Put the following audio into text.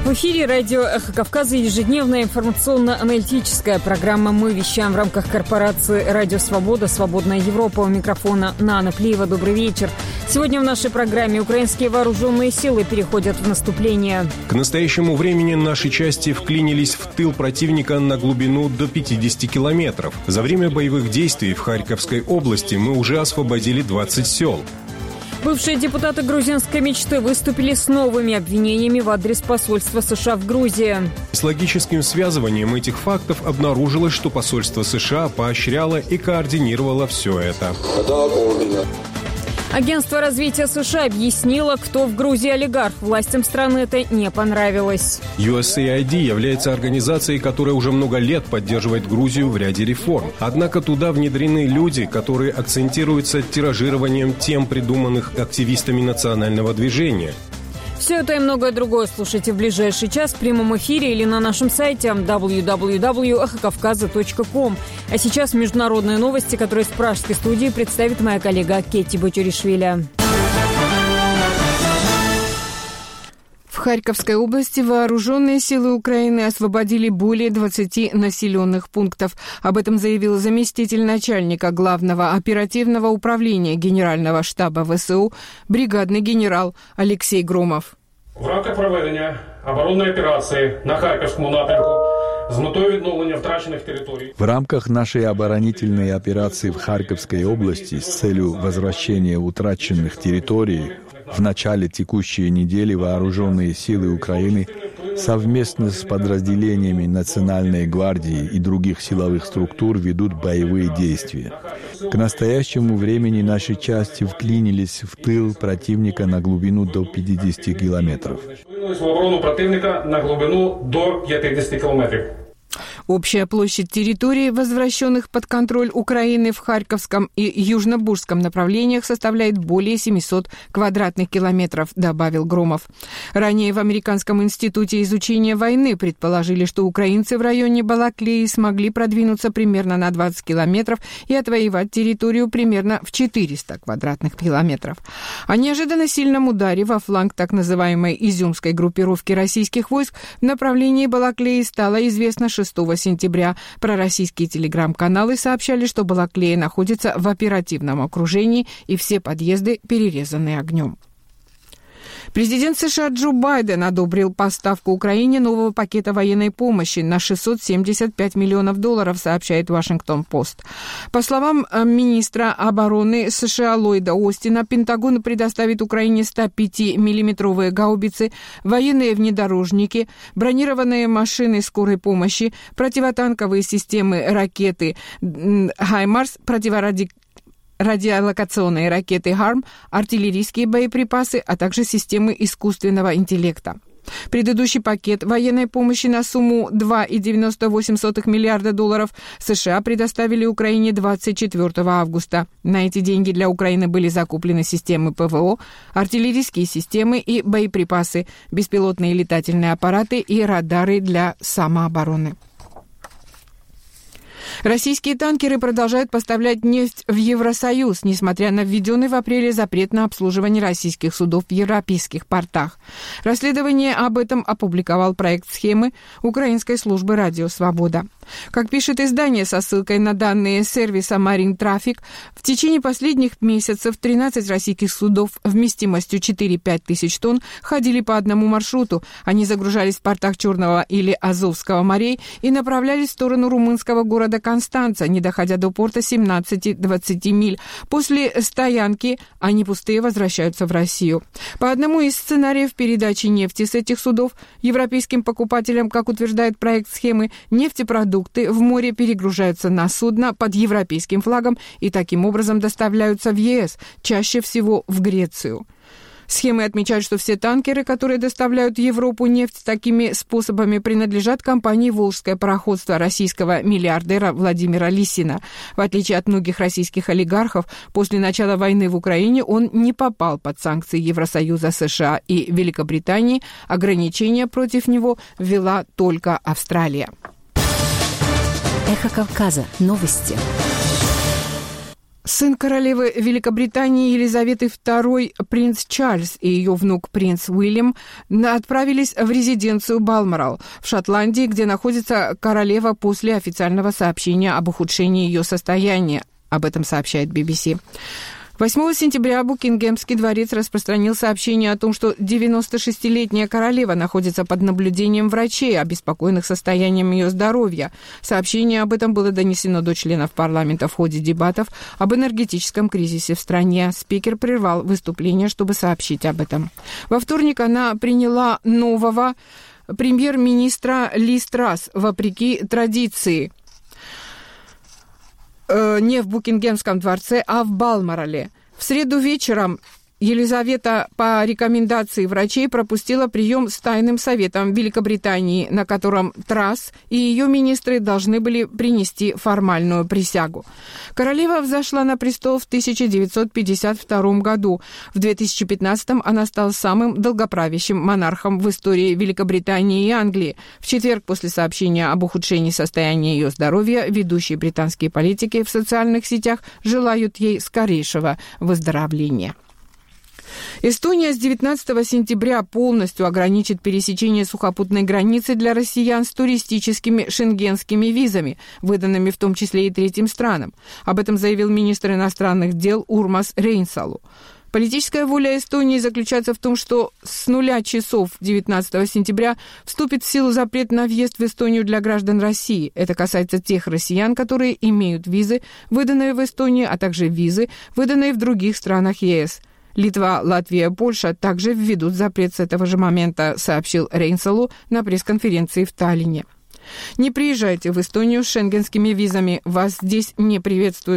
В эфире радио «Эхо Кавказа» ежедневная информационно-аналитическая программа. Мы вещаем в рамках корпорации «Радио Свобода», «Свободная Европа». У микрофона Нана Плиева. Добрый вечер. Сегодня в нашей программе украинские вооруженные силы переходят в наступление. К настоящему времени наши части вклинились в тыл противника на глубину до 50 километров. За время боевых действий в Харьковской области мы уже освободили 20 сел. Бывшие депутаты грузинской мечты выступили с новыми обвинениями в адрес посольства США в Грузии. С логическим связыванием этих фактов обнаружилось, что посольство США поощряло и координировало все это. Агентство развития США объяснило, кто в Грузии олигарх. Властям страны это не понравилось. USAID является организацией, которая уже много лет поддерживает Грузию в ряде реформ. Однако туда внедрены люди, которые акцентируются тиражированием тем, придуманных активистами национального движения. Все это и многое другое слушайте в ближайший час в прямом эфире или на нашем сайте www.эхокавказа.ком. А сейчас международные новости, которые с пражской студии представит моя коллега Кетти Бочуришвили. В Харьковской области вооруженные силы Украины освободили более 20 населенных пунктов. Об этом заявил заместитель начальника Главного оперативного управления Генерального штаба ВСУ бригадный генерал Алексей Громов. В рамках проведення оборонної операції на Харківському напрямку з метою відновлення втрачених територій. В рамках нашей оборонительной операции в Харьковской области с целью возвращения утраченных территорий в начале текущей недели вооруженные силы Украины совместно с подразделениями Национальной гвардии и других силовых структур ведут боевые действия. К настоящему времени наши части вклинились в тыл противника на глубину до 50 километров. В оборону противника на глубину до 50 километров. Общая площадь территорий, возвращенных под контроль Украины в Харьковском и Южнобургском направлениях, составляет более 700 квадратных километров, добавил Громов. Ранее в Американском институте изучения войны предположили, что украинцы в районе Балаклеи смогли продвинуться примерно на 20 километров и отвоевать территорию примерно в 400 квадратных километров. О неожиданно сильном ударе во фланг так называемой изюмской группировки российских войск в направлении Балаклеи стало известно 6 сентября. Пророссийские телеграм-каналы сообщали, что Балаклея находится в оперативном окружении и все подъезды перерезаны огнем. Президент США Джо Байден одобрил поставку Украине нового пакета военной помощи на $675 миллионов, сообщает Вашингтон-Пост. По словам министра обороны США Ллойда Остина, Пентагон предоставит Украине 105-миллиметровые гаубицы, военные внедорожники, бронированные машины скорой помощи, противотанковые системы ракеты «Хаймарс», радиолокационные ракеты «Харм», артиллерийские боеприпасы, а также системы искусственного интеллекта. Предыдущий пакет военной помощи на сумму $2,98 миллиарда США предоставили Украине 24 августа. На эти деньги для Украины были закуплены системы ПВО, артиллерийские системы и боеприпасы, беспилотные летательные аппараты и радары для самообороны. Российские танкеры продолжают поставлять нефть в Евросоюз, несмотря на введенный в апреле запрет на обслуживание российских судов в европейских портах. Расследование об этом опубликовал проект схемы Украинской службы «Радио Свобода». Как пишет издание со ссылкой на данные сервиса Marine Traffic, в течение последних месяцев 13 российских судов вместимостью 4-5 тысяч тонн ходили по одному маршруту. Они загружались в портах Черного или Азовского морей и направлялись в сторону румынского города Констанца, не доходя до порта 17-20 миль. После стоянки они пустые возвращаются в Россию. По одному из сценариев передачи нефти с этих судов европейским покупателям, как утверждает проект схемы, нефтепродукты в море перегружаются на судно под европейским флагом и таким образом доставляются в ЕС, чаще всего в Грецию. Схемы отмечают, что все танкеры, которые доставляют в Европу нефть такими способами, принадлежат компании «Волжское пароходство» российского миллиардера Владимира Лисина. В отличие от многих российских олигархов, после начала войны в Украине он не попал под санкции Евросоюза, США и Великобритании. Ограничения против него ввела только Австралия. Эхо Кавказа. Новости. Сын королевы Великобритании Елизаветы II, принц Чарльз, и ее внук принц Уильям отправились в резиденцию Балморал в Шотландии, где находится королева после официального сообщения об ухудшении ее состояния. Об этом сообщает BBC. 8 сентября Букингемский дворец распространил сообщение о том, что 96-летняя королева находится под наблюдением врачей, обеспокоенных состоянием ее здоровья. Сообщение об этом было донесено до членов парламента в ходе дебатов об энергетическом кризисе в стране. Спикер прервал выступление, чтобы сообщить об этом. Во вторник она приняла нового премьер-министра Лиз Трасс, вопреки традиции. Не в Букингемском дворце, а в Балморале. В среду вечером Елизавета по рекомендации врачей пропустила прием с тайным советом Великобритании, на котором Трасс и ее министры должны были принести формальную присягу. Королева взошла на престол в 1952 году. В 2015 она стала самым долгоправящим монархом в истории Великобритании и Англии. В четверг, после сообщения об ухудшении состояния ее здоровья, ведущие британские политики в социальных сетях желают ей скорейшего выздоровления. Эстония с 19 сентября полностью ограничит пересечение сухопутной границы для россиян с туристическими шенгенскими визами, выданными в том числе и третьим странам. Об этом заявил министр иностранных дел Урмас Рейнсалу. Политическая воля Эстонии заключается в том, что с 0 часов 19 сентября вступит в силу запрет на въезд в Эстонию для граждан России. Это касается тех россиян, которые имеют визы, выданные в Эстонии, а также визы, выданные в других странах ЕС. Литва, Латвия, Польша также введут запрет с этого же момента, сообщил Рейнсалу на пресс-конференции в Таллине. Не приезжайте в Эстонию с шенгенскими визами. Вас здесь не приветствуют